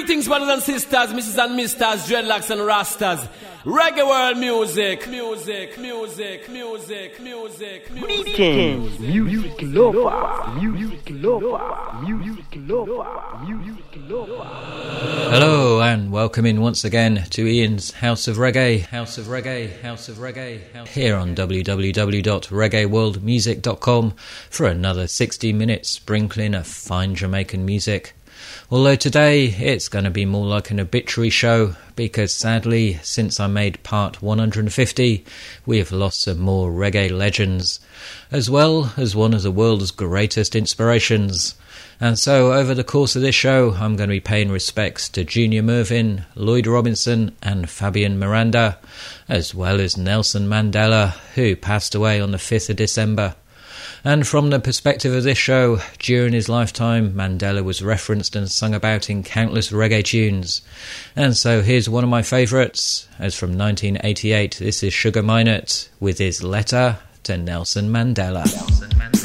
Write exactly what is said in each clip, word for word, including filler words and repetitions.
Greetings, brothers and sisters, missus and misters, dreadlocks and rastas. Reggae world music, music, music, music, music, music. Greetings, music lover, music lover, music lover, music lover. Hello and welcome in once again to Ian's House of Reggae, House of Reggae, House of Reggae, House here on w w w dot reggae world music dot com for another sixty minutes sprinkling of fine Jamaican music. Although today it's going to be more like an obituary show because sadly since I made part one hundred fifty we have lost some more reggae legends as well as one of the world's greatest inspirations. And so over the course of this show I'm going to be paying respects to Junior Murvin, Lloyd Robinson and Fabian Miranda, as well as Nelson Mandela, who passed away on the fifth of December. And from the perspective of this show, during his lifetime, Mandela was referenced and sung about in countless reggae tunes. And so here's one of my favourites, as from nineteen eighty-eight, this is Sugar Minott with his letter to Nelson Mandela. Nelson Mandela.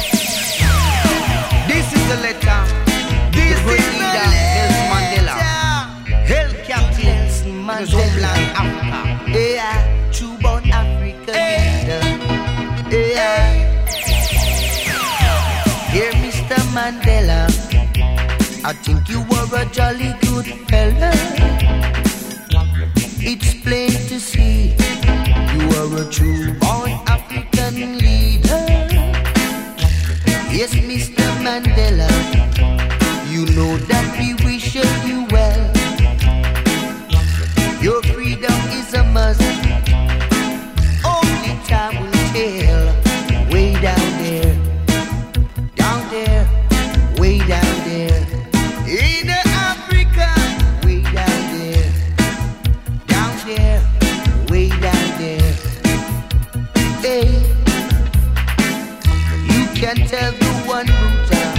This is the letter. This is the leader, Nelson Mandela. Hell Captain Nelson Mandela, Africa. Yeah, true born African leader. Yeah. Dear Mister Mandela, I think you were a jolly good fella. It's plain to see you are a true born African leader. Yes, Mister Mandela, you know that we wish you well. Your freedom is a must. Only time will tell. Way down there, down there, way down there, in Africa, way down there, down there, way down there. Hey, you can tell the one router,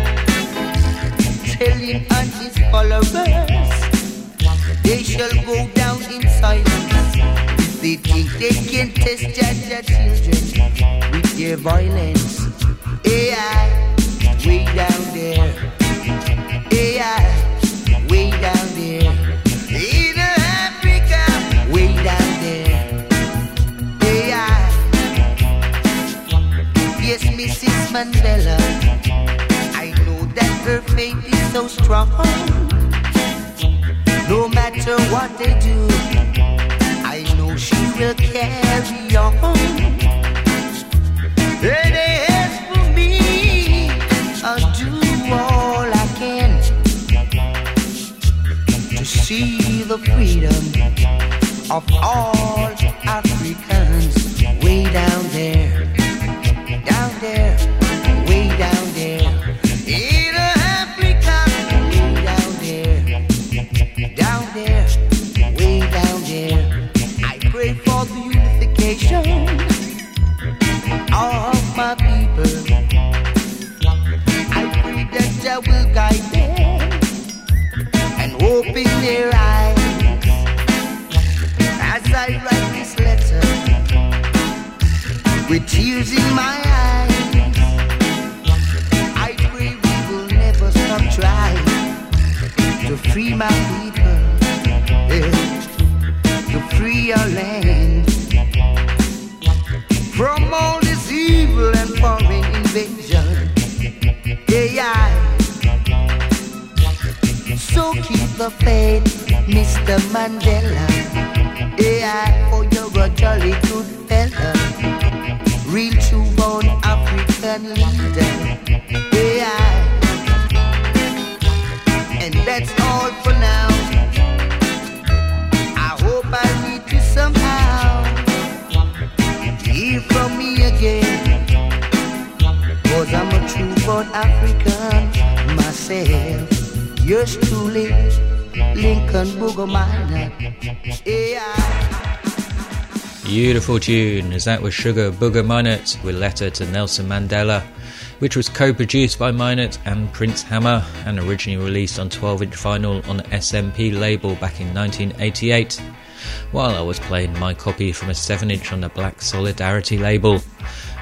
tell him and his followers, they shall go down in silence. If they think they can test their children with their violence. A I, way down there. A I, way down there. In Africa, way down there. A I, yes, Missus Mandela, I know that her faith is so strong. No matter what they do, I know she will carry on. It is for me, I'll do all I can to see the freedom of all Africans. Way down there, down there, way down there. In Africa, way down there, down there, way down there. I pray for the unification of my people. I pray that Jah will guide them and open their eyes as I write this letter with tears in my eyes. I pray we will never stop trying to free my people, yeah, to free our land from all this evil and foreign invasion. Yeah, so keep the faith, Mister Mandela. Yeah, oh, you're a jolly good fella, real true born African leader. Yeah, and that's all for now. I hope I meet you somehow. Hear from me again, cause I'm a true born African myself. Yours truly, Lincoln Booger Minott. Yeah. Beautiful tune, as that was Sugar Booger Minott with Letter to Nelson Mandela, which was co-produced by Minott and Prince Hammer and originally released on twelve inch vinyl on the S M P label back in nineteen eighty-eight, while I was playing my copy from a seven inch on the Black Solidarity label.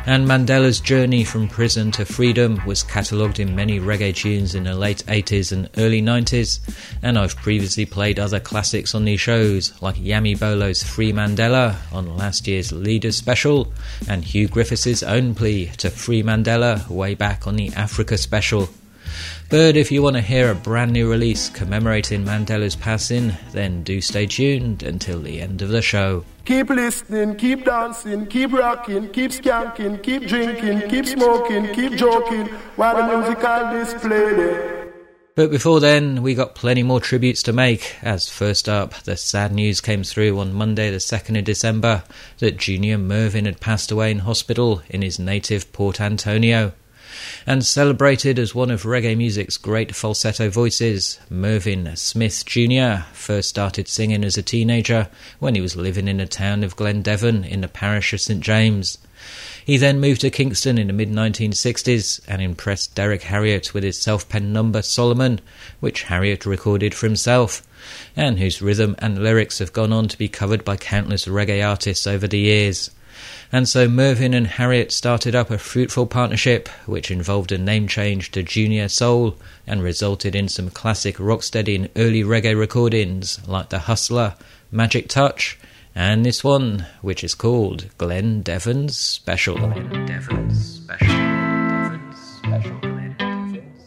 And Mandela's journey from prison to freedom was catalogued in many reggae tunes in the late eighties and early nineties, and I've previously played other classics on these shows, like Yami Bolo's Free Mandela on last year's Leaders Special, and Hugh Griffiths' own plea to Free Mandela way back on the Africa Special. But if you want to hear a brand new release commemorating Mandela's passing, then do stay tuned until the end of the show. Keep listening, keep dancing, keep rocking, keep skanking, keep drinking, keep smoking, keep joking, while the musical display there. But before then, we got plenty more tributes to make, as first up, the sad news came through on Monday the second of December that Junior Murvin had passed away in hospital in his native Port Antonio. And celebrated as one of reggae music's great falsetto voices, Mervyn Smith Junior first started singing as a teenager when he was living in the town of Glendevon in the parish of Saint James. He then moved to Kingston in the mid nineteen sixties and impressed Derek Harriott with his self-penned number Solomon, which Harriott recorded for himself, and whose rhythm and lyrics have gone on to be covered by countless reggae artists over the years. And so Mervyn and Harriott started up a fruitful partnership which involved a name change to Junior Soul and resulted in some classic rocksteady and early reggae recordings like The Hustler, Magic Touch, and this one, which is called Glenn Devon's Special. Glenn Devon's Special. Glenn Devon's Special. Glenn Devon's.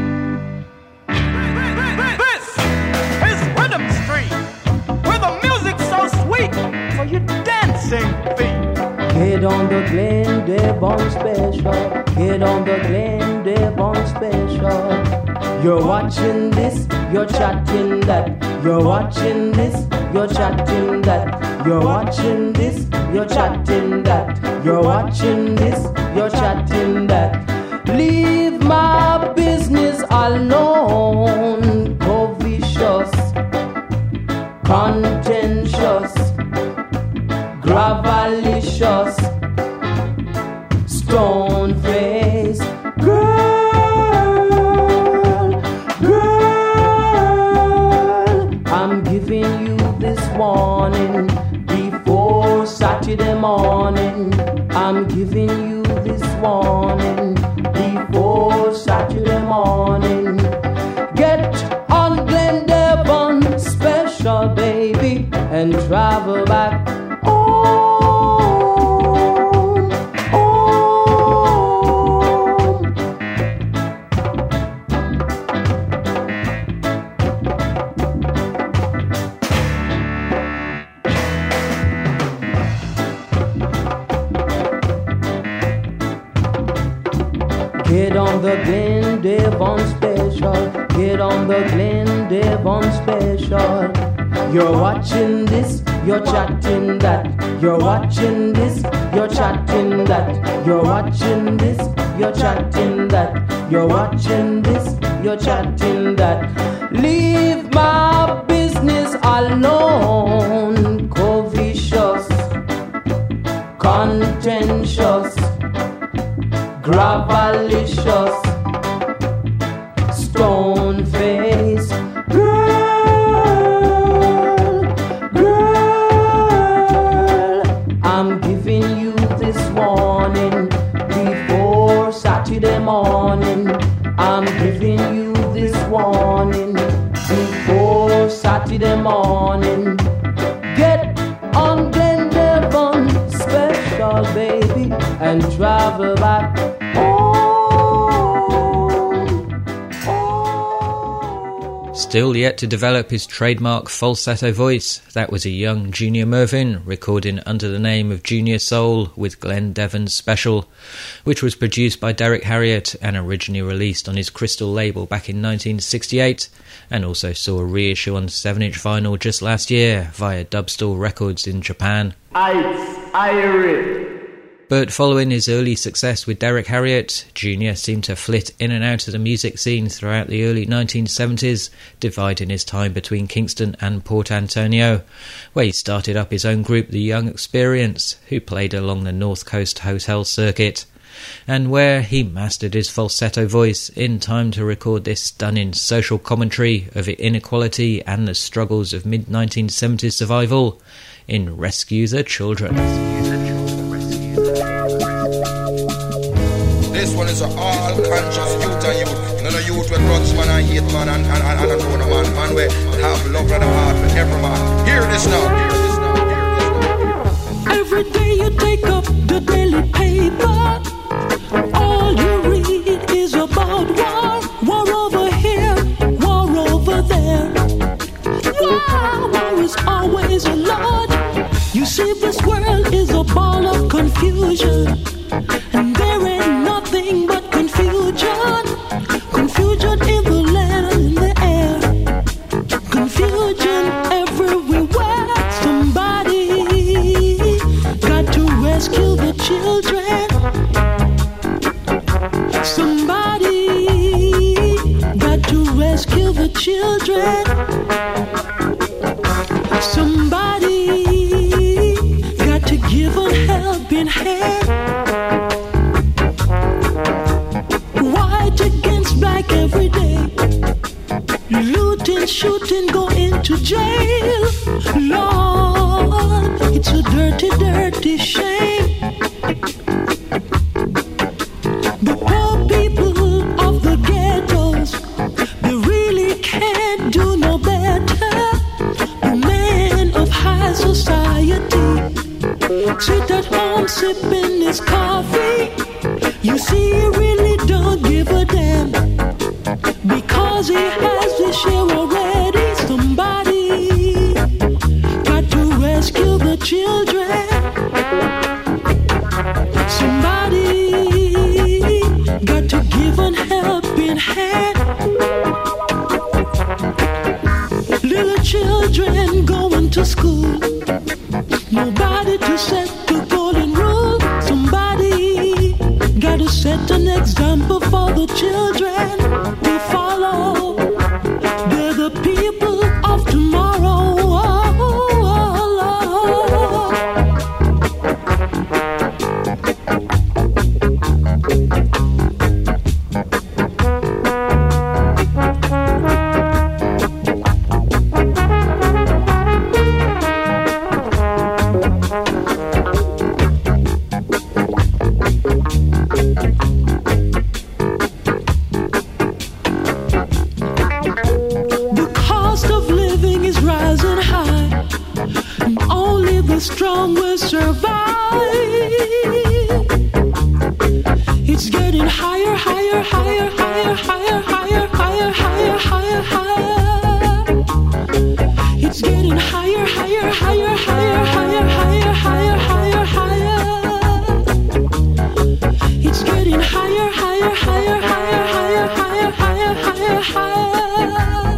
This is Rhythm Street, where the music's so sweet for your dancing feet. Get on the Glenn Devon Special. Get on the Glenn Devon Special. You're watching this, you're chatting that. You're watching this, you're chatting that. You're watching this, you're chatting that. You're watching this, you're chatting that. Leave my business alone. Covetous, contentious, gravalicious, stone face, girl, girl. I'm giving you this warning before Saturday morning. I'm giving you this warning before Saturday morning. Get on Glenn Devon Special, baby, and travel back. Get on the Glenn Devon Special. Get on the Glenn Devon Special. You're watching this, you're chatting that. You're watching this, you're chatting that. You're watching this, you're chatting that. You're watching this, you're chatting that. Leave my business alone. Covetous, contentious, gravalicious, stone face, girl, girl. I'm giving you this warning before Saturday morning. I'm giving you this warning before Saturday morning. Get on Glenn Devon Special, baby, and travel back. Still yet to develop his trademark falsetto voice, that was a young Junior Murvin recording under the name of Junior Soul with Glenn Devon's Special, which was produced by Derek Harriott and originally released on his Crystal label back in nineteen sixty-eight, and also saw a reissue on seven inch vinyl just last year via Dubstall Records in Japan. Ice, Irie. But following his early success with Derek Harriott, Junior seemed to flit in and out of the music scene throughout the early nineteen seventies, dividing his time between Kingston and Port Antonio, where he started up his own group, The Young Experience, who played along the North Coast hotel circuit, and where he mastered his falsetto voice in time to record this stunning social commentary of inequality and the struggles of mid nineteen seventies survival in Rescue the Children. Rescue the Children. Rescue the Children. this one is a all conscious youth and youth. None of youth with drugs man and hate man and, and, and, and a know man. Man we have love in the heart for every man. Hear this now, hear this now, hear this now. Every day you take up the daily paper, all you read is about war. War over here, war over there. War, war is always a lot. You see, this world is a ball of confusion, and there ain't nothing but confusion. Confusion in the land and in the air. Confusion everywhere. Somebody got to rescue the children. Somebody got to rescue the children. Somebody got to give a helping hand. White against black every day. Looting, shooting, go into jail. Lord, it's a dirty, dirty shame. The poor people of the ghettos, they really can't do no better. The man of high society sit at home sipping his coffee. You see, he really don't give a damn, because he has his share already. Somebody got to rescue the children. Somebody got to give a helping hand. Little children going to school, nobody to set the golden rule. Somebody got to set an example for the children to follow. They're the people of tomorrow. Oh, oh, Lord. The cost of living is rising high, and only the strong will survive. It's getting higher, higher, higher, higher, higher, higher, higher, higher, higher, higher. It's getting higher, higher, higher, higher, higher, higher, higher, higher, higher. It's getting higher, higher, higher, higher, higher, higher, higher, higher, higher.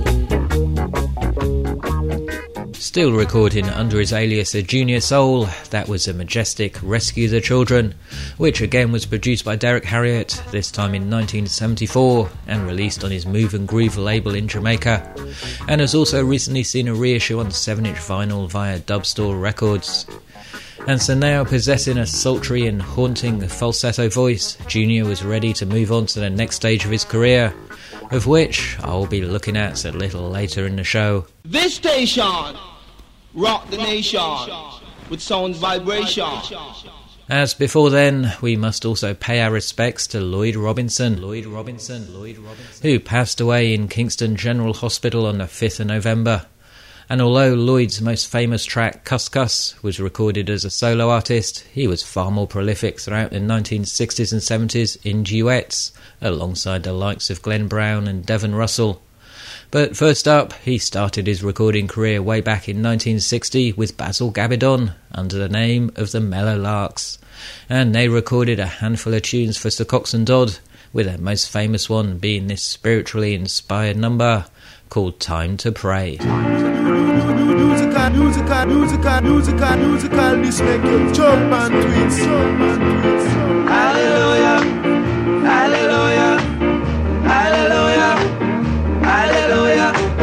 Still recording under his alias A Junior Soul, that was a majestic Rescue the Children, which again was produced by Derek Harriott, this time in nineteen seventy-four, and released on his Move and Groove label in Jamaica, and has also recently seen a reissue on seven inch vinyl via Dubstore Records. And so now, possessing a sultry and haunting falsetto voice, Junior was ready to move on to the next stage of his career, of which I'll be looking at a little later in the show. This station rock the nation with sound vibration. As before then, we must also pay our respects to Lloyd Robinson, Lloyd Robinson, Lloyd Robinson, who passed away in Kingston General Hospital on the fifth of November. And although Lloyd's most famous track, Cuss Cuss, was recorded as a solo artist, he was far more prolific throughout the nineteen sixties and seventies in duets, alongside the likes of Glenn Brown and Devon Russell. But first up, he started his recording career way back in nineteen sixty with Basil Gabidon under the name of the Mellow Larks, and they recorded a handful of tunes for Sir Coxsone Dodd, with their most famous one being this spiritually inspired number called Time to Pray. Musical, musical, musical, musical, musical, this make you jump and twist, jump and twist. Hallelujah, hallelujah, hallelujah, hallelujah. Oh,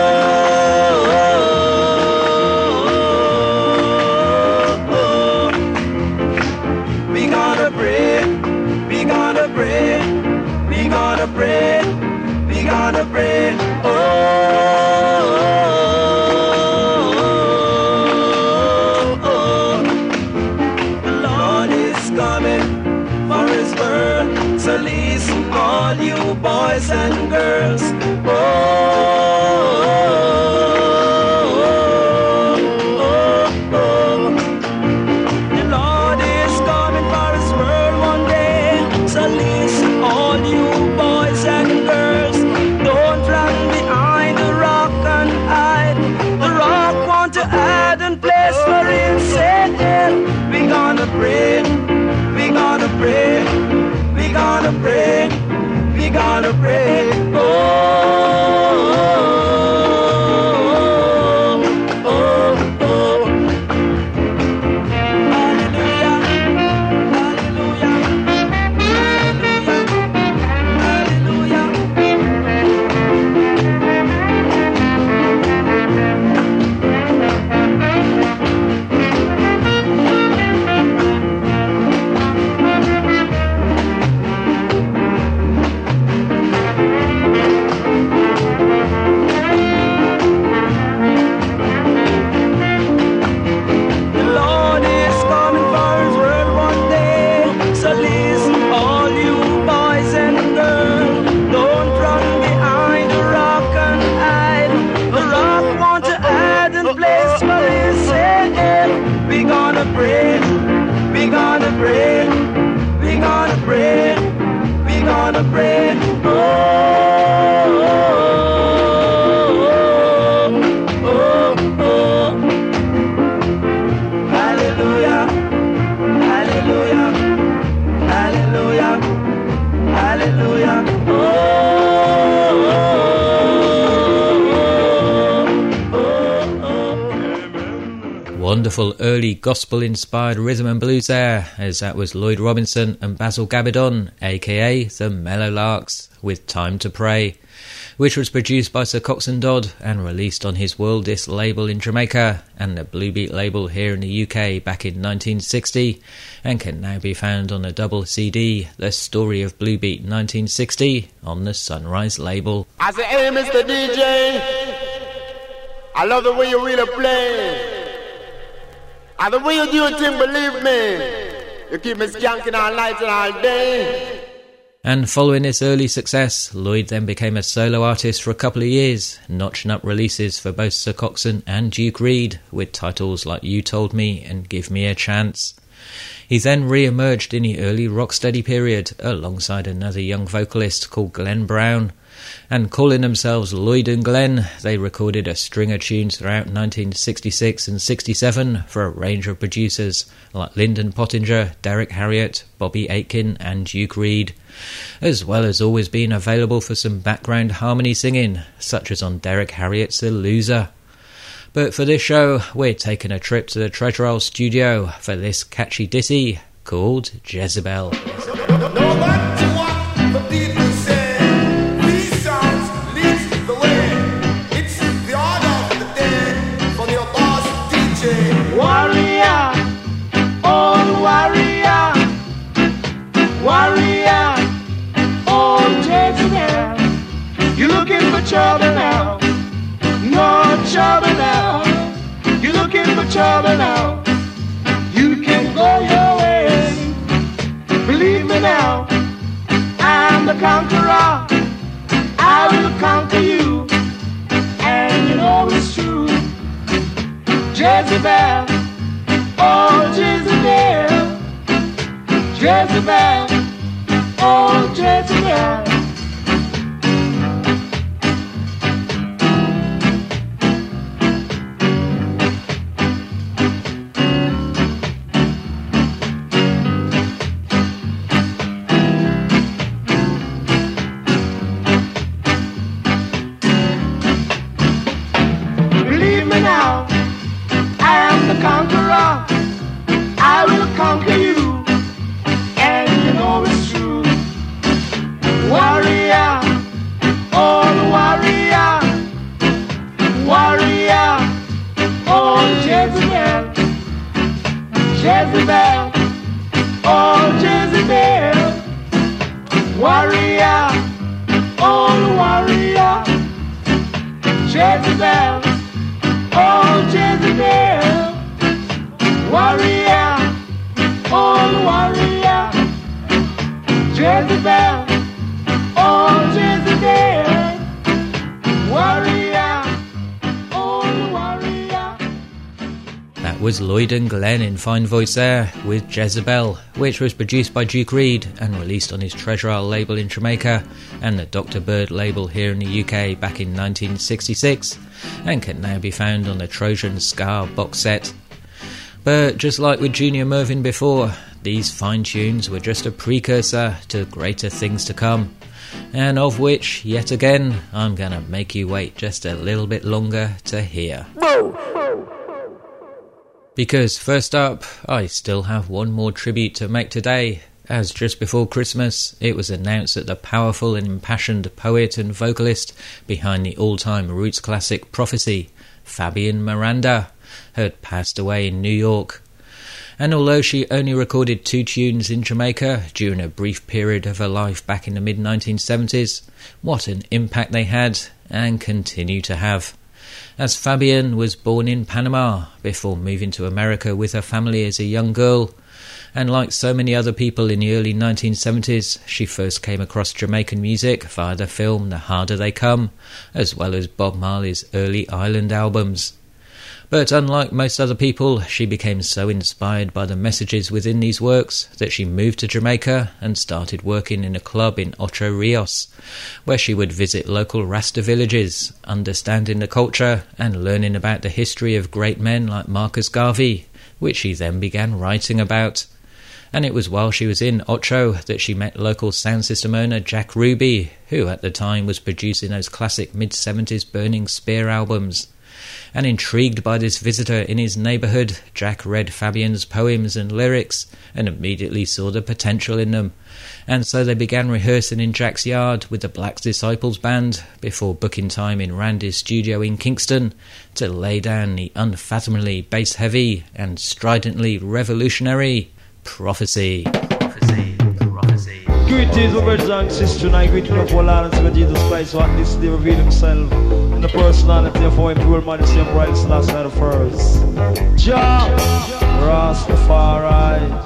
oh, oh, oh. We gonna pray, we gonna pray, we gonna pray, we gonna pray. Oh, oh, oh, oh. The Lord is coming for His word. and girls. Oh, oh, oh. The Lord is coming for his world one day. So listen, all you boys and girls, don't run behind the rock and hide. The rock want to add and place for himself. We gonna pray, we gonna pray, we gonna pray, we gonna pray. Oh, oh, oh, oh. Hallelujah, hallelujah, hallelujah, The Lord is coming for his word one day. So listen, all you boys and girls, don't run behind the rock and hide. The rock want to add and place for himself. We gonna pray, we gonna pray, we gonna pray, we gonna pray. Oh, oh, oh, oh. Hallelujah, hallelujah, hallelujah, hallelujah. Oh, oh, oh, oh. Wonderful early gospel-inspired rhythm and blues there, as that was Lloyd Robinson and Basil Gabidon, aka the Mellow Larks, with Time to Pray, which was produced by Sir Coxsone Dodd and released on his World Disc label in Jamaica and the Bluebeat label here in the U K back in nineteen sixty, and can now be found on a double C D, The Story of Bluebeat nineteen sixty, on the Sunrise label. I say, hey, Mister D J, I love the way you really play. And the way you do your thing, believe me, you keep me skanking all night and all day. And following this early success, Lloyd then became a solo artist for a couple of years, notching up releases for both Sir Coxsone and Duke Reid, with titles like You Told Me and Give Me a Chance. He then re-emerged in the early rocksteady period alongside another young vocalist called Glenn Brown, and calling themselves Lloyd and Glenn, they recorded a string of tunes throughout nineteen sixty-six and sixty-seven for a range of producers like Lyndon Pottinger, Derek Harriott, Bobby Aitken and Duke Reid, as well as always being available for some background harmony singing, such as on Derek Harriott's The Loser. But for this show, we're taking a trip to the Treasure Isle studio for this catchy ditty called Jezebel. No matter what the people say, these songs lead the way. It's the order of the day for your boss D J. Warrior, oh warrior, warrior, oh Jezebel. You looking for trouble now? No trouble now. You looking for trouble now? You can go your way. Believe me now, I'm the conqueror. I will conquer you, and you know it's true. Jezebel, oh Jezebel, Jezebel, oh Jezebel. Believe me now, I am the conqueror. I will conquer you, and you know it's true. Warrior, oh warrior, warrior, oh Jezebel, Jezebel, oh Jezebel, warrior, oh warrior, Jezebel, oh Jezebel, warrior, oh warrior, Jezebel, oh Jezebel. was Lloyd and Glenn in fine voice there with Jezebel, which was produced by Duke Reid and released on his Treasure Isle label in Jamaica and the Doctor Bird label here in the U K back in nineteen sixty-six, and can now be found on the Trojan Scar box set. But just like with Junior Murvin before, these fine tunes were just a precursor to greater things to come, and of which, yet again, I'm gonna make you wait just a little bit longer to hear. Because first up, I still have one more tribute to make today, as just before Christmas it was announced that the powerful and impassioned poet and vocalist behind the all-time roots classic Prophecy, Fabian Miranda, had passed away in New York. And although she only recorded two tunes in Jamaica during a brief period of her life back in the mid nineteen seventies, what an impact they had and continue to have. As Fabian was born in Panama before moving to America with her family as a young girl, and like so many other people in the early nineteen seventies, she first came across Jamaican music via the film The Harder They Come, as well as Bob Marley's early island albums. But unlike most other people, she became so inspired by the messages within these works that she moved to Jamaica and started working in a club in Ocho Rios, where she would visit local Rasta villages, understanding the culture and learning about the history of great men like Marcus Garvey, which she then began writing about. And it was while she was in Ocho that she met local sound system owner Jack Ruby, who at the time was producing those classic mid-seventies Burning Spear albums. And intrigued by this visitor in his neighbourhood, Jack read Fabian's poems and lyrics and immediately saw the potential in them. And so they began rehearsing in Jack's yard with the Black Disciples Band before booking time in Randy's studio in Kingston to lay down the unfathomably bass-heavy and stridently revolutionary Prophecy. Prophecy. Prophecy. Greetings, my brothers and sisters, and I greet you of all Lord and Savior Jesus Christ, who at this day revealed himself in the personality of our impure majesty of Christ last night of first. Jah Rastafari.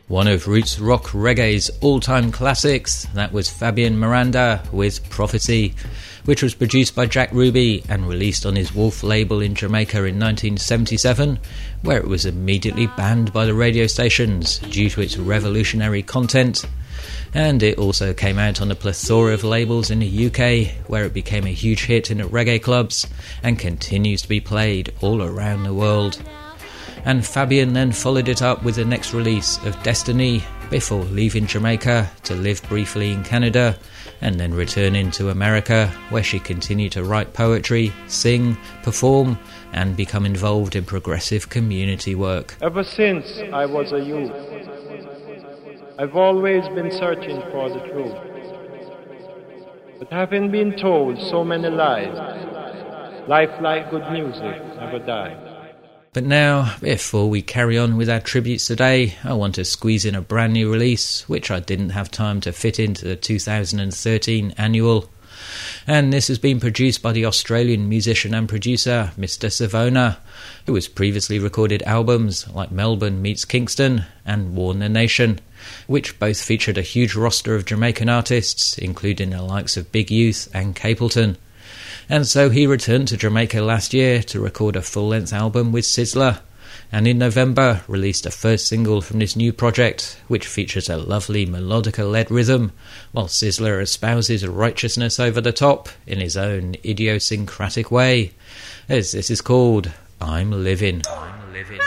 One of roots rock reggae's all-time classics, that was Fabian Miranda with Prophecy, which was produced by Jack Ruby and released on his Wolf label in Jamaica in nineteen seventy-seven, where it was immediately banned by the radio stations due to its revolutionary content. And it also came out on a plethora of labels in the U K, where it became a huge hit in the reggae clubs and continues to be played all around the world. And Fabian then followed it up with the next release of Destiny before leaving Jamaica to live briefly in Canada and then returning to America, where she continued to write poetry, sing, perform and become involved in progressive community work. Ever since I was a youth, I've always been searching for the truth. But having been told so many lies, life like good music never dies. But now, before we carry on with our tributes today, I want to squeeze in a brand new release, which I didn't have time to fit into the two thousand thirteen annual. And this has been produced by the Australian musician and producer, Mister Savona, who has previously recorded albums like Melbourne Meets Kingston and Warn the Nation, which both featured a huge roster of Jamaican artists, including the likes of Big Youth and Capleton. And so he returned to Jamaica last year to record a full-length album with Sizzla, and in November released a first single from this new project, which features a lovely melodica-led rhythm, while Sizzla espouses righteousness over the top in his own idiosyncratic way, as this is called I'm Living. I'm Living.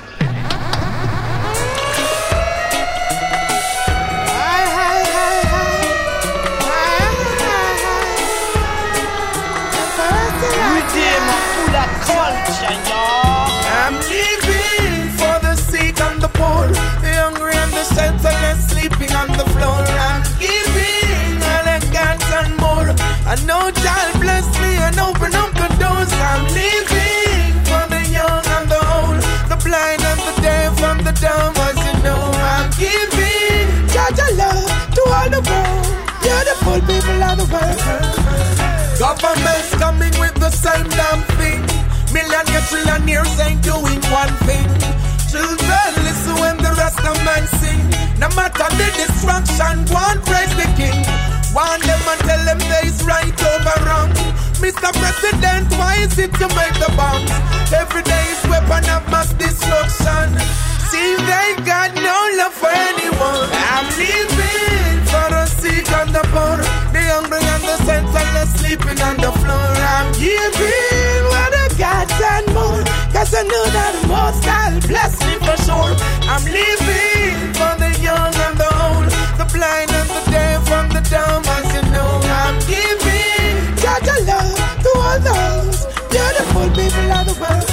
I'm living for the sick and the poor, the hungry and the senseless sleeping on the floor. I'm giving all I got and more. I know God bless me and open up the doors. I'm living for the young and the old, the blind and the deaf and the dumb, as you know. I'm giving Jah love to all the world, beautiful people of the world. Government's coming with the same damn thing. Millionaires, trillionaires ain't doing one thing. Children, listen when the rest of man sing. No matter the destruction, one praise the king. One them and tell them there's right over wrong. Mister President, why is it you make the bombs? Every day is weapon of mass destruction. See, they got no love for anyone. I'm living for the sick and the poor, the hungry and the senseless sleeping on the floor. I'm giving what I got and more, cause I know that the most I'll bless me for sure. I'm living for the young and the old, the blind and the deaf and the dumb, as you know. I'm giving Jah love to all those beautiful people of the world.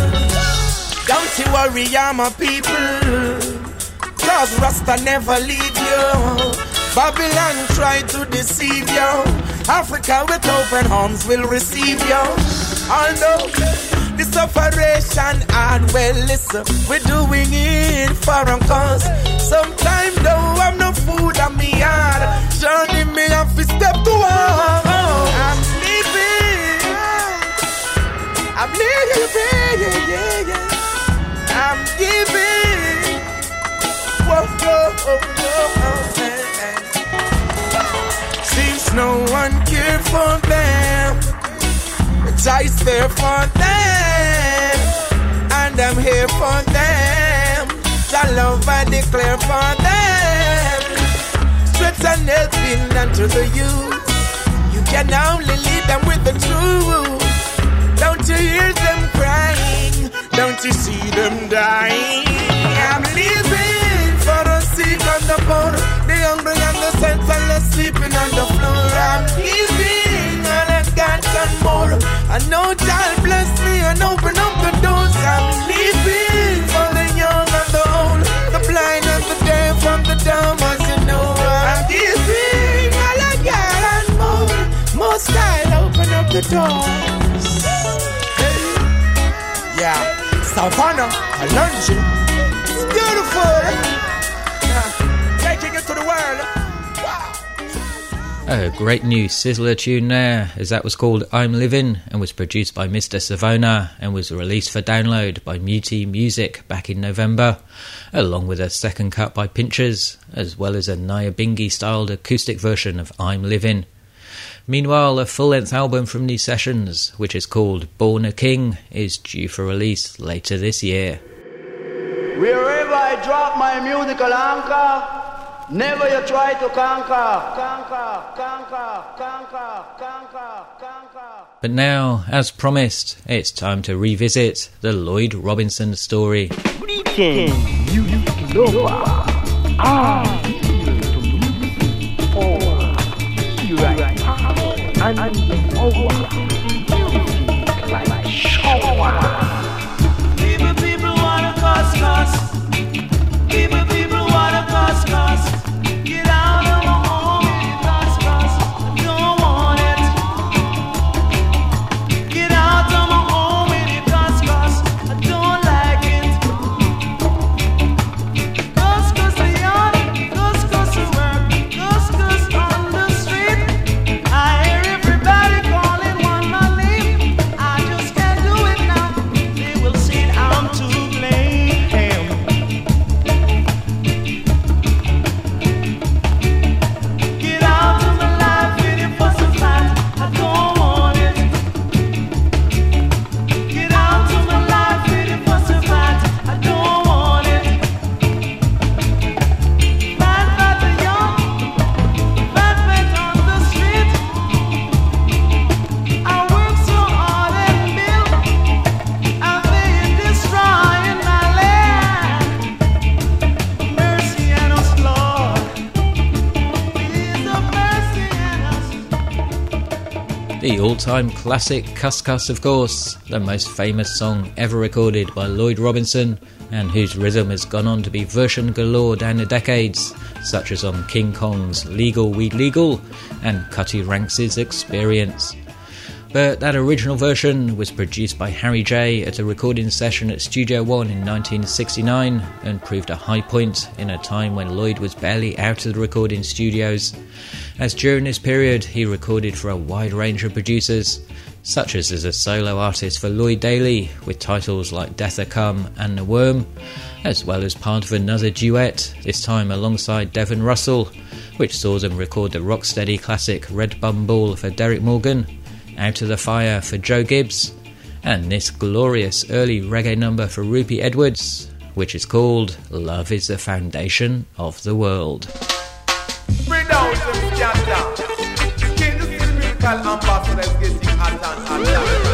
Don't you worry, I'm a people, cause Rasta never leave you. Babylon tried to deceive you. Africa with open arms will receive you. Although the separation hard, well listen, we're doing it for a cause. Sometimes though I'm no food on me heart, journey me have to step to walk. I'm living, I'm living, yeah, yeah, yeah. I'm giving, whoa, whoa, whoa, whoa, man. Seems no one cared for them, but I's there for them, and I'm here for them. The love I declare for them. Strength and helping unto the youth. You can only lead them with the truth. Don't you hear them crying? Don't you see them dying? I'm living for the sick and the poor, the hungry and the senseless sleeping on the floor. I'm giving all I got and more. I know God bless me and open up the doors. I'm living for the young and the old, the blind and the deaf and the dumb, as you know. I'm giving all I got and more. Most I'll open up the doors. Hey. Yeah. Savannah, I learned you. It's beautiful. Yeah. Taking it to the world. Wow. A great new sizzler tune there, as that was called I'm Living and was produced by Mister Savona and was released for download by Muti Music back in November, along with a second cut by Pinchers, as well as a Nyabingi styled acoustic version of I'm Living. Meanwhile, a full-length album from these sessions, which is called Born a King, is due for release later this year. Wherever I drop my musical anchor, never you try to conquer, conquer, conquer, conquer, conquer, conquer. But now, as promised, it's time to revisit the Lloyd Robinson story. Greetings, music lover. Ah, here to music forward. Here I am, and over. Music like shower. People, people wanna cause, cause. People, people wanna cause, cause. Get out of my home, cause, cause. I don't want it. Get out of my home, cause, cause. I don't like it. Cause, cause I yawn, cause, cause I work, cause, cause on the street. I hear everybody calling one my name. I just can't do it now. They will say I'm to blame. Get out of my life with your fuss and fight. I don't want it. Get out of my life with your fuss and fight. I don't want it. Bad, bad, the young, bad, bad on the street. I work so hard and build, and they destroying my land. Mercy on us, Lord. Please have mercy on us. The all-time classic Cuss Cuss, of course, the most famous song ever recorded by Lloyd Robinson, and whose rhythm has gone on to be version galore down the decades, such as on King Kong's Legal Weed Legal and Cutty Ranks' Experience. But that original version was produced by Harry J at a recording session at Studio One in nineteen sixty-nine and proved a high point in a time when Lloyd was barely out of the recording studios, as during this period he recorded for a wide range of producers, such as as a solo artist for Lloyd Daly with titles like Death A Come and The Worm, as well as part of another duet, this time alongside Devon Russell, which saw them record the rocksteady classic Red Bum Ball for Derek Morgan, Out of the Fire for Joe Gibbs, and this glorious early reggae number for Rupie Edwards, which is called Love is the Foundation of the World. Bring down some scandal. Can you see the musical ambassadors getting hot and hot and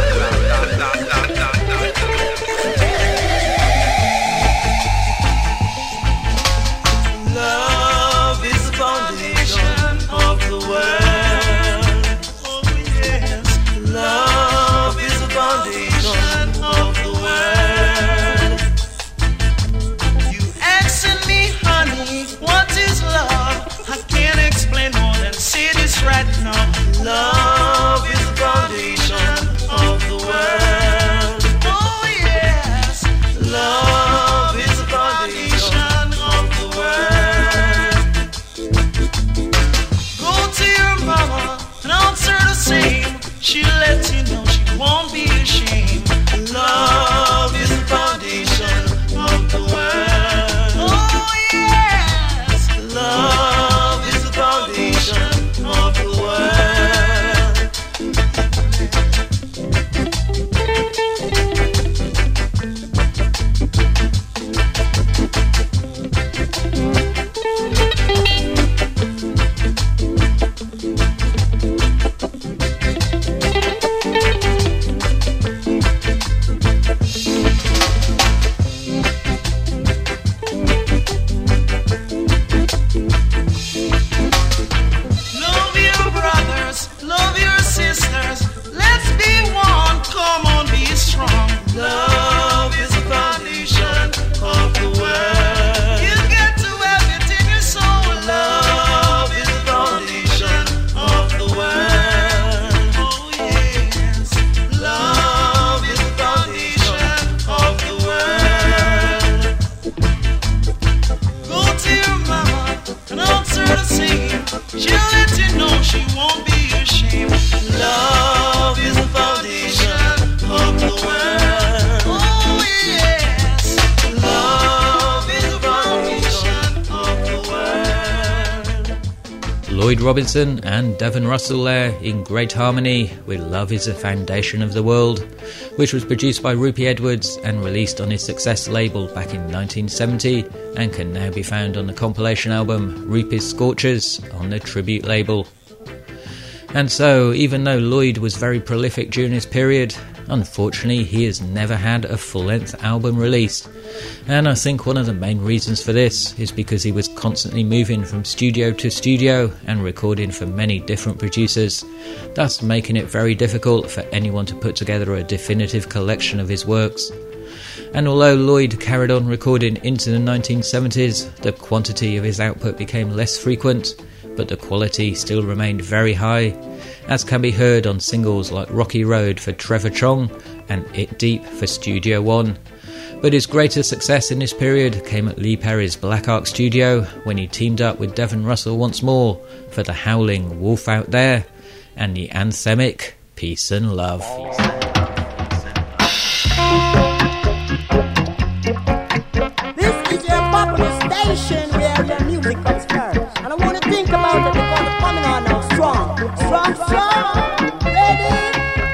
Love is the foundation of the world. Oh yes, love is the foundation of the world. You asking me, honey, what is love? Lloyd Robinson and Devon Russell there in great harmony with Love is the Foundation of the World, which was produced by Rupie Edwards and released on his Success label back in nineteen seventy and can now be found on the compilation album Rupie's Scorchers on the Tribute label. And so, even though Lloyd was very prolific during this period, unfortunately he has never had a full-length album released. And I think one of the main reasons for this is because he was constantly moving from studio to studio and recording for many different producers, thus making it very difficult for anyone to put together a definitive collection of his works. And although Lloyd carried on recording into the nineteen seventies, the quantity of his output became less frequent, but the quality still remained very high, as can be heard on singles like Rocky Road for Trevor Chong and It Deep for Studio One. But his greatest success in this period came at Lee Perry's Black Ark Studio when he teamed up with Devon Russell once more for the howling Wolf Out There and the anthemic Peace and Love. This is your popular station where your music comes first. And I want to think about it because it's coming on now strong. Strong, strong. Ready?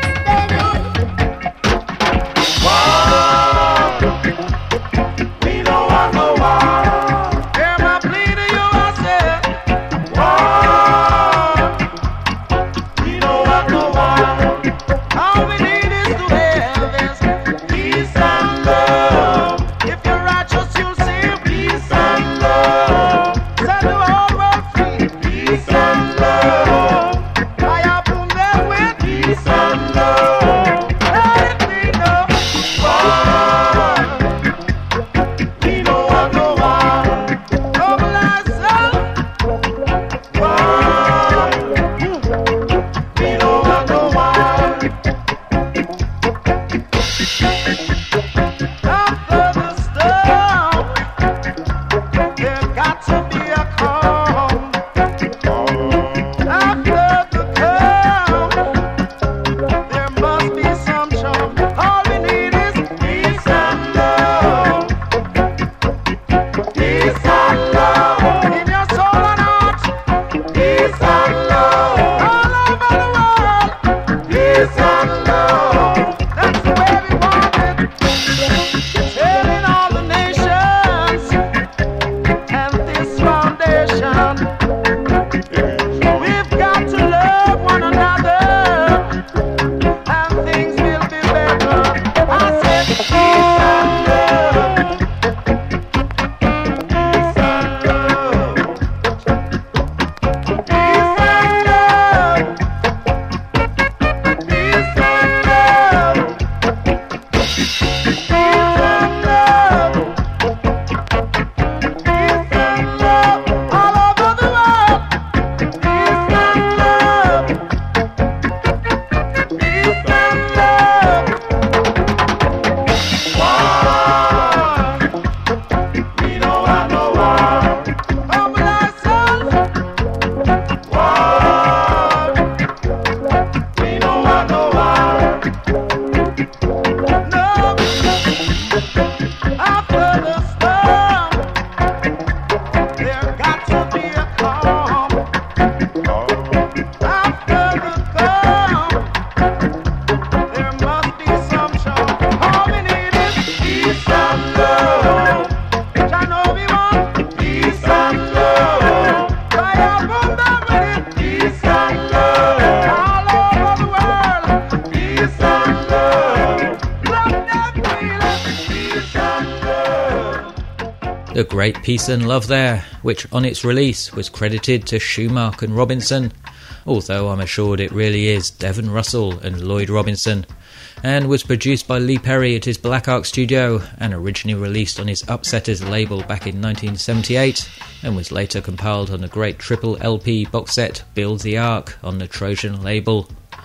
The great Peace and Love there, which on its release was credited to Schumark and Robinson, although I'm assured it really is Devon Russell and Lloyd Robinson, and was produced by Lee Perry at his Black Ark studio and originally released on his Upsetters label back in nineteen seventy-eight and was later compiled on the great triple L P box set Build the Ark on the Trojan label.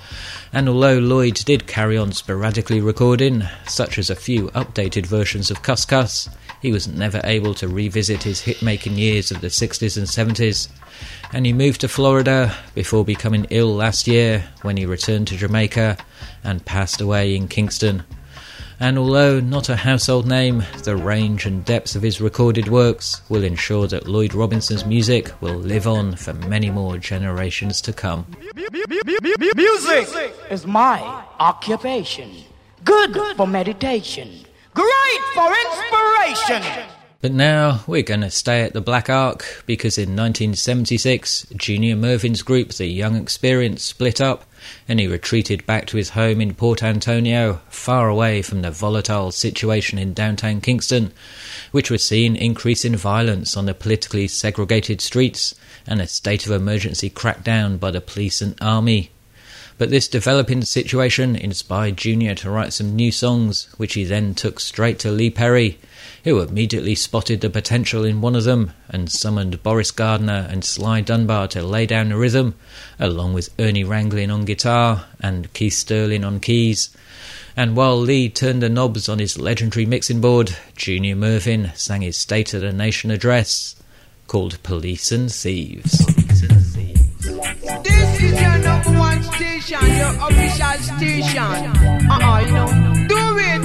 And although Lloyd did carry on sporadically recording, such as a few updated versions of Cuss Cuss, he was never able to revisit his hit-making years of the sixties and seventies, and he moved to Florida before becoming ill last year when he returned to Jamaica and passed away in Kingston. And although not a household name, the range and depth of his recorded works will ensure that Lloyd Robinson's music will live on for many more generations to come. Music is my occupation. Good for meditation. Great for inspiration. But now we're going to stay at the Black Ark, because in nineteen seventy-six, Junior Murvin's group, The Young Experience, split up, and he retreated back to his home in Port Antonio, far away from the volatile situation in downtown Kingston, which was seeing increase in violence on the politically segregated streets and a state of emergency crackdown by the police and army. But this developing situation inspired Junior to write some new songs, which he then took straight to Lee Perry, who immediately spotted the potential in one of them and summoned Boris Gardner and Sly Dunbar to lay down the rhythm, along with Ernie Ranglin on guitar and Keith Sterling on keys. And while Lee turned the knobs on his legendary mixing board, Junior Murvin sang his State of the Nation address, called Police and Thieves. Police and Thieves. This is your number one station, your official station. Uh-uh, you know, do it.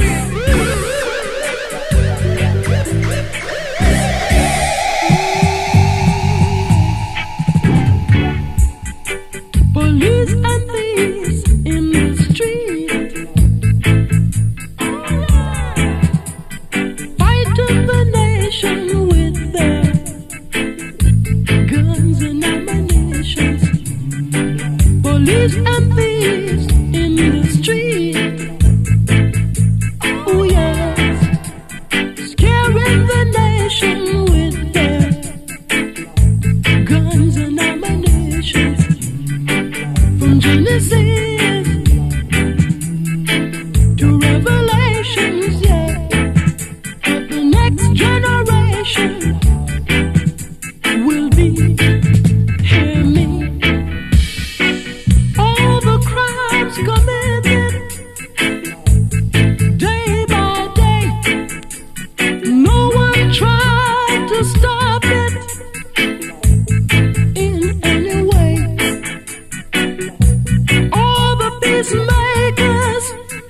Police and thieves in the street, fighting the nation with their guns and ammunition. Police and thieves in the street, oh yes, scaring the nation with their guns and ammunition. From Genesis to Revelations, yeah, but the next generation will be, hear me, all the crimes committed day by day, no one tried to stop it in any way. All the peacemakers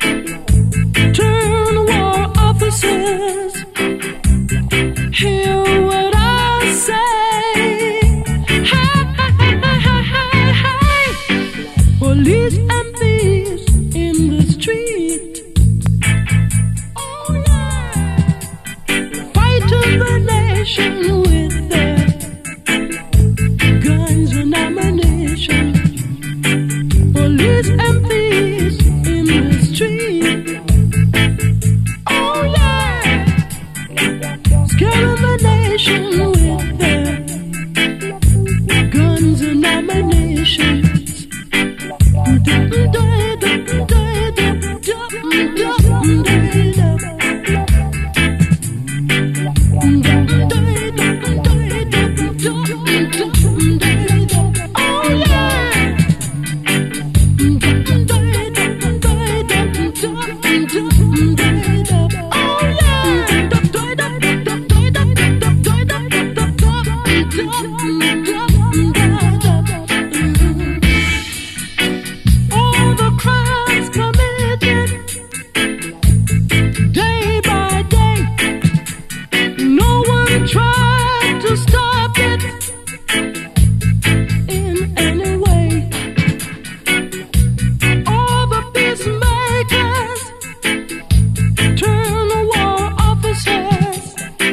turn war officers. Hear what I say. Hey, hey, hey, hey, hey. Police and thieves in the street. Oh yeah, fighting the nation with their guns and ammunition. Police and thieves in the street. Oh yeah, scaring the nation with their guns and ammunition. Oh yeah. All the crimes committed day by day, no one tried to stop it in any way. All the peacemakers turn war officers.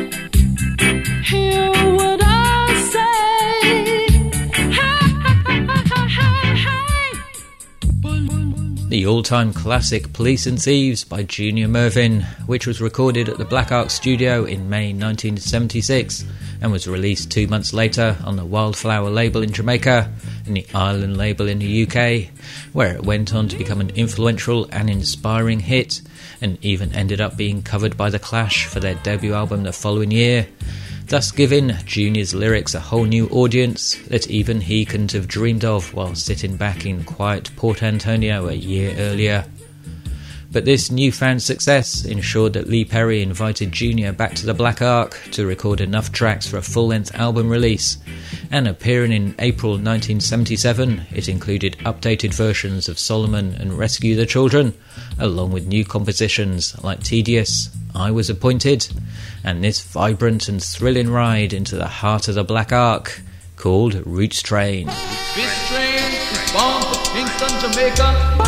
Hear what I say. Hey, hey, hey, hey. The all-time classic Police and Thieves by Junior Murvin, which was recorded at the Black Ark Studio in May nineteen seventy-six and was released two months later on the Wildflower label in Jamaica and the Island label in the U K, where it went on to become an influential and inspiring hit, and even ended up being covered by The Clash for their debut album the following year, thus giving Junior's lyrics a whole new audience that even he couldn't have dreamed of while sitting back in quiet Port Antonio a year earlier. But this newfound success ensured that Lee Perry invited Junior back to the Black Ark to record enough tracks for a full-length album release, and appearing in April nineteen seventy-seven, it included updated versions of Solomon and Rescue the Children, along with new compositions like Tedious, I Was Appointed, and this vibrant and thrilling ride into the heart of the Black Ark, called Roots Train. This train is bound for Kingston, Jamaica.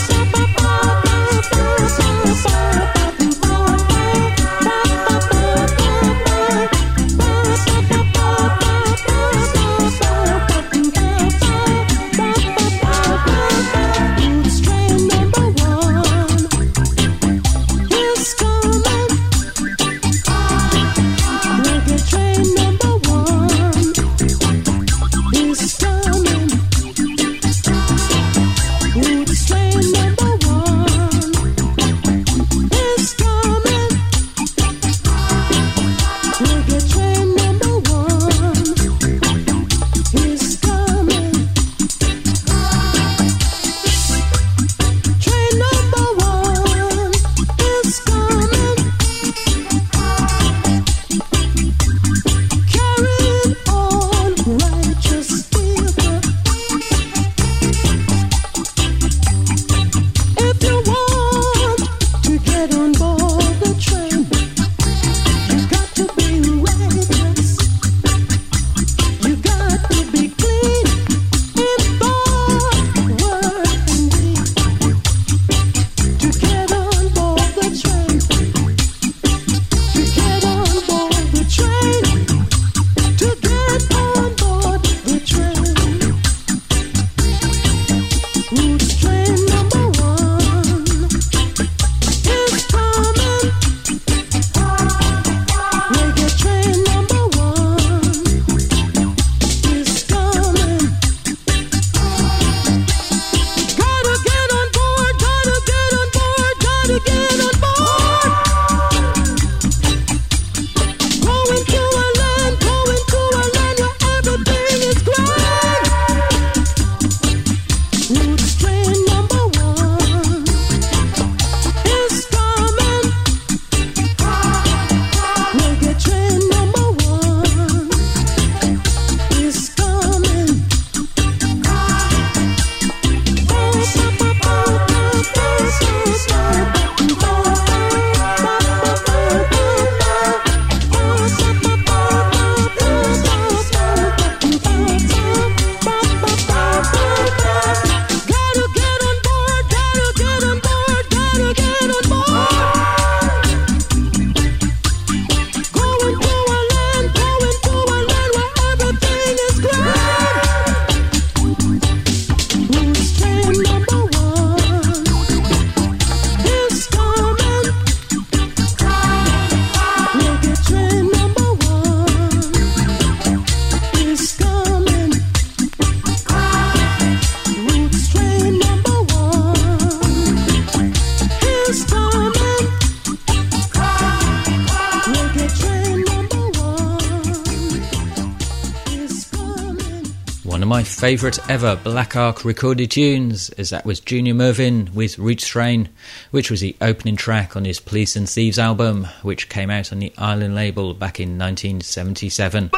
My favourite ever Black Ark recorded tunes, as that was Junior Murvin with Roots Train, which was the opening track on his Police and Thieves album, which came out on the Island label back in nineteen seventy-seven.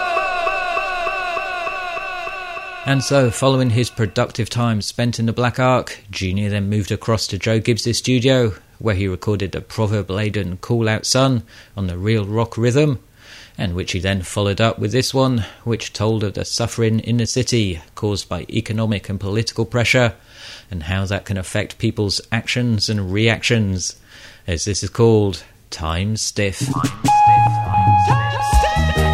And so, following his productive time spent in the Black Ark, Junior then moved across to Joe Gibbs' studio, where he recorded the proverb-laden Call Out Son on the Real Rock Rhythm, and which he then followed up with this one, which told of the suffering in the city caused by economic and political pressure, and how that can affect people's actions and reactions, as this is called Time Stiff. Time Stiff. Time Stiff.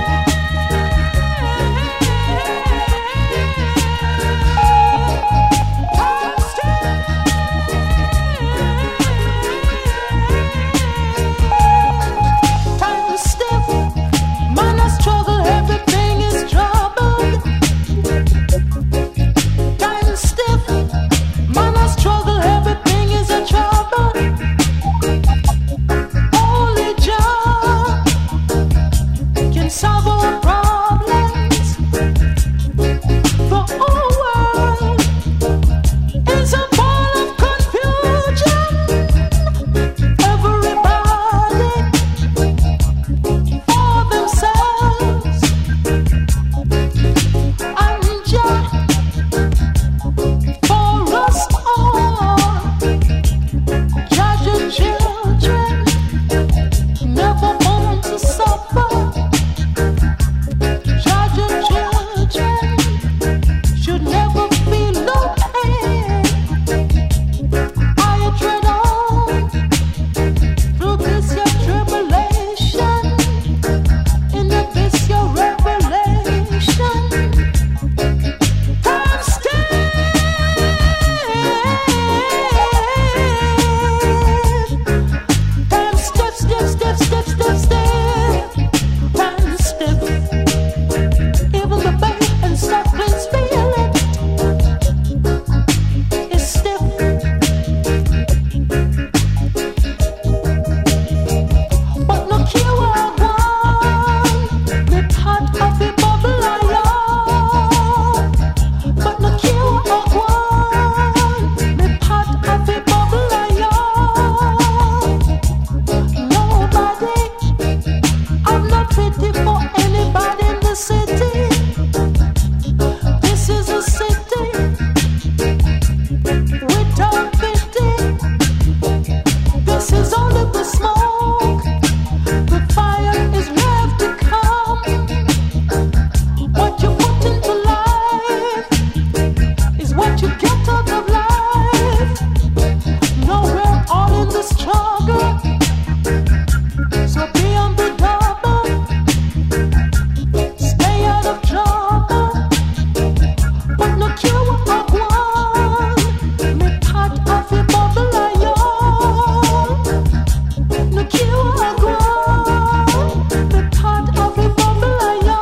of the bubble I love, but no cure or one. Me part of the bubble I love. Nobody, I'm not ready for anybody in the city. This is a city without pity. This is only the smoke. The fire is left to come. What you put into life is what you get out of life. No, we're all in the struggle. So be on the double. Stay out of trouble. But no cure or one. Me part of the bubble I am. No cure or one. Me part of the bubble I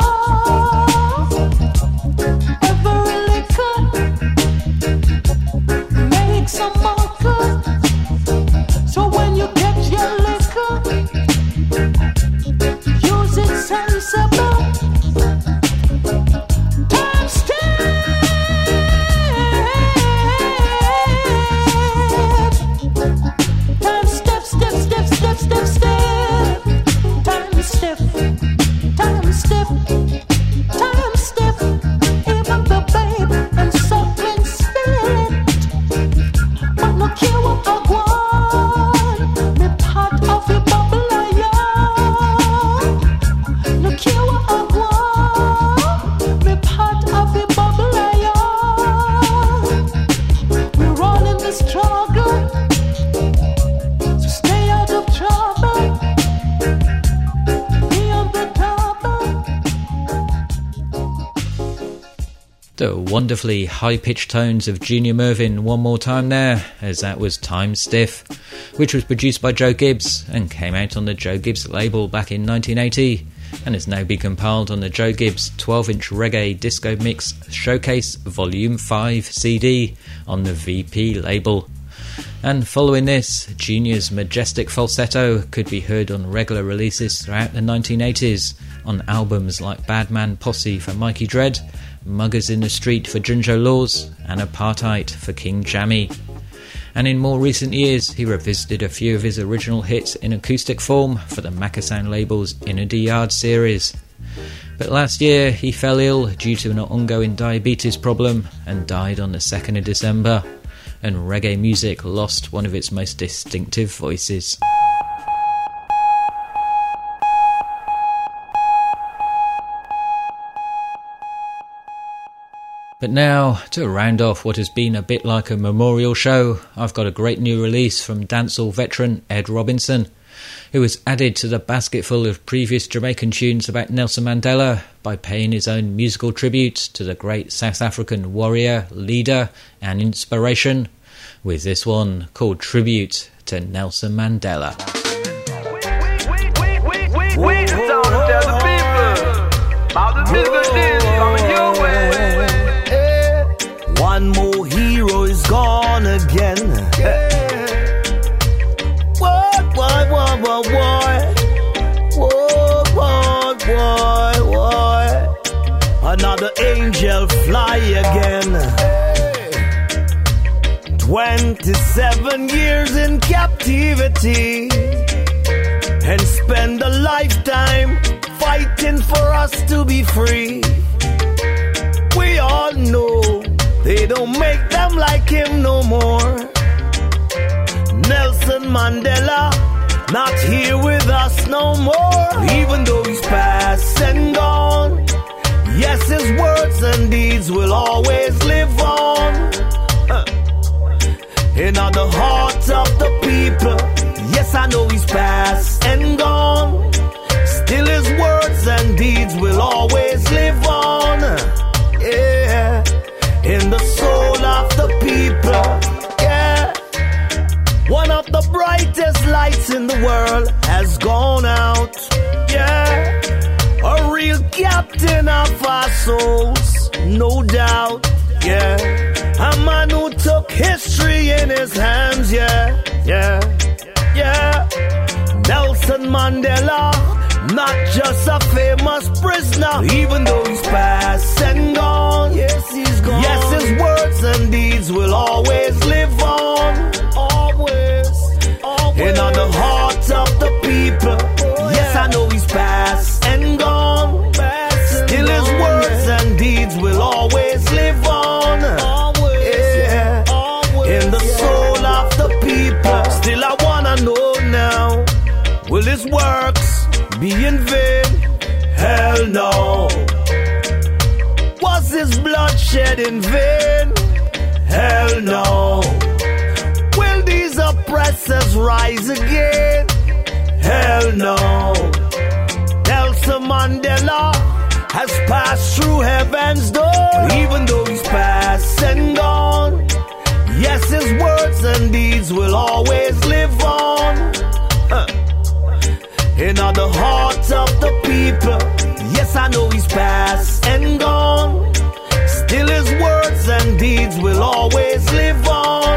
am. Every liquor makes some marker. So when you get your liquor, use it sensible. Time step. Time step, step, step, step, step, step. Time step. Time step. Time step. Even the babe and suckling spirit. But no cure or one. Me part of the bubble I am. No cure or one. Me part of the bubble I am. We're all in the struggle. So stay out of trouble. Be on the double. The wonderfully high-pitched tones of Junior Murvin one more time there, as that was Time Stiff, which was produced by Joe Gibbs and came out on the Joe Gibbs label back in nineteen eighty, and has now been compiled on the Joe Gibbs twelve-inch Reggae Disco Mix Showcase Volume five C D on the V P label. And following this, Junior's majestic falsetto could be heard on regular releases throughout the nineteen eighties on albums like Bad Man Posse for Mikey Dread, Muggers in the Street for Junjo Laws, and Apartheid for King Jammy. And in more recent years, he revisited a few of his original hits in acoustic form for the Maccasound label's Inner the Yard series. But last year, he fell ill due to an ongoing diabetes problem and died on the second of December, and reggae music lost one of its most distinctive voices. But now, to round off what has been a bit like a memorial show, I've got a great new release from dancehall veteran Ed Robinson, who was added to the basketful of previous Jamaican tunes about Nelson Mandela by paying his own musical tribute to the great South African warrior, leader and inspiration, with this one called Tribute to Nelson Mandela. We just don't tell the people about the musical things coming your way. One more hero is gone again. What, what, what, what, what? What, what, what, what? Another angel fly again. Twenty-seven years in captivity, and spend a lifetime fighting for us to be free. We all know they don't make them like him no more. Nelson Mandela not here with us no more. Even though he's past and gone, yes, his words and deeds will always live on. Uh. In all the hearts of the people. Yes, I know he's past and gone, still his words and deeds will always live on. Yeah, in the soul of the people. Yeah, one of the brightest lights in the world has gone out. Yeah, a real captain of our souls, no doubt. Yeah, a man who took history in his hands. Yeah, yeah, yeah. Nelson Mandela not just a famous prisoner, even though he's past and gone. Yes, he's gone. Yes, his words and deeds will always live on. Always, always. In on the hearts of the people. Oh, yeah. Yes, I know he's past and gone. Past and Still his gone, words yeah. and deeds will always live on. Always, yeah. Always, in the yeah. soul of the people. Still I wanna know now, will his works be in vain? Hell no. Was his blood shed in vain? Hell no. Will these oppressors rise again? Hell no. Nelson Mandela has passed through heaven's door, even though he's past and gone. Yes, his words and deeds will always live on. Huh. In all the hearts of the people. Yes, I know he's past and gone. Still his words and deeds will always live on.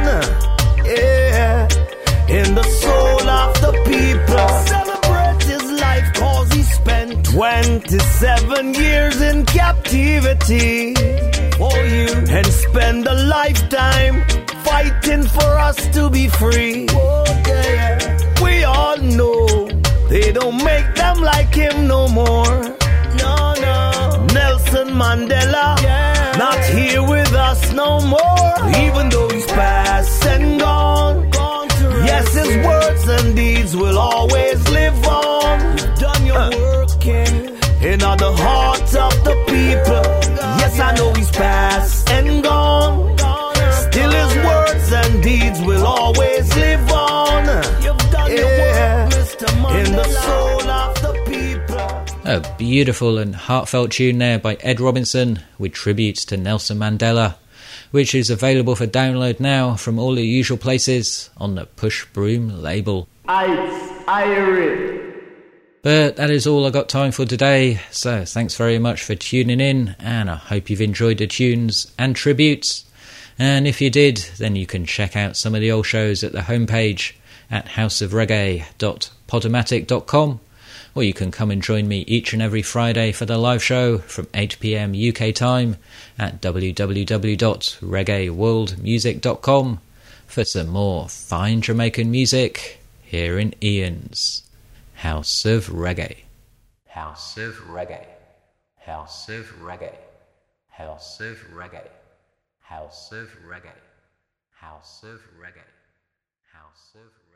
Yeah, in the soul of the people. Celebrate his life cause he spent twenty-seven years in captivity for you, and spend a lifetime fighting for us to be free. Oh, yeah. We all know they don't make them like him no more. No, no. Nelson Mandela, yeah. not here with us no more. Even though he's past and gone. gone yes, his words and deeds will always live on. You've done your uh. work, King. In all the hearts of the people. God, yes, yeah. I know he's past and gone. gone Still his words and deeds will always live on. You've done yeah. your work, Mister Mandela. In the soul of the people. A beautiful and heartfelt tune there by Ed Robinson with tributes to Nelson Mandela, which is available for download now from all the usual places on the Push Broom label. Ice, Irie. But that is all I got time for today, so thanks very much for tuning in, and I hope you've enjoyed the tunes and tributes. And if you did, then you can check out some of the old shows at the homepage at house of reggae dot podomatic dot com, or you can come and join me each and every Friday for the live show from eight p.m. U K time at w w w dot reggae world music dot com for some more fine Jamaican music here in Ian's House of Reggae. House of Reggae. House of Reggae. House of Reggae. House of Reggae. House of Reggae. House of